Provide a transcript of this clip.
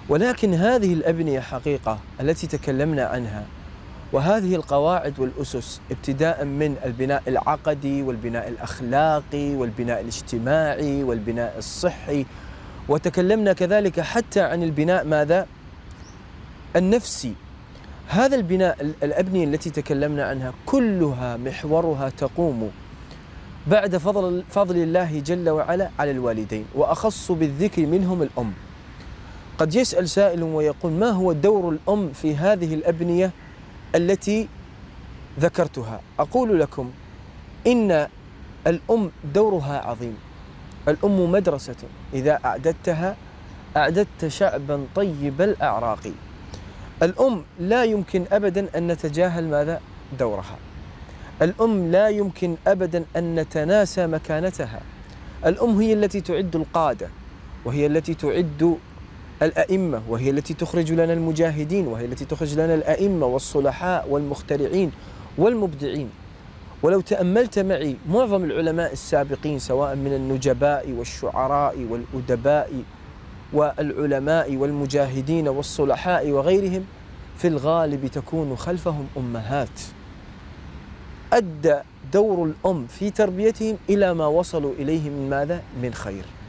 ولكن هذه الأبنية حقيقة التي تكلمنا عنها، وهذه القواعد والأسس ابتداء من البناء العقدي والبناء الأخلاقي والبناء الاجتماعي والبناء الصحي، وتكلمنا كذلك حتى عن البناء ماذا؟ النفسي. هذا البناء، الأبنية التي تكلمنا عنها كلها محورها تقوم بعد فضل الله جل وعلا على الوالدين، وأخص بالذكر منهم الأم. قد يسأل سائل ويقول: ما هو دور الأم في هذه الأبنية التي ذكرتها؟ أقول لكم إن الأم دورها عظيم. الأم مدرسة، إذا أعددتها أعددت شعبا طيب الأعراق. الأم لا يمكن أبدا أن نتجاهل ماذا؟ دورها. الأم لا يمكن أبدا أن نتناسى مكانتها. الأم هي التي تعد القادة، وهي التي تعد الأئمة، وهي التي تخرج لنا المجاهدين، وهي التي تخرج لنا الأئمة والصلحاء والمخترعين والمبدعين. ولو تأملت معي معظم العلماء السابقين، سواء من النجباء والشعراء والأدباء والعلماء والمجاهدين والصلحاء وغيرهم، في الغالب تكون خلفهم أمهات أدى دور الأم في تربيتهم إلى ما وصلوا إليه من ماذا؟ من خير.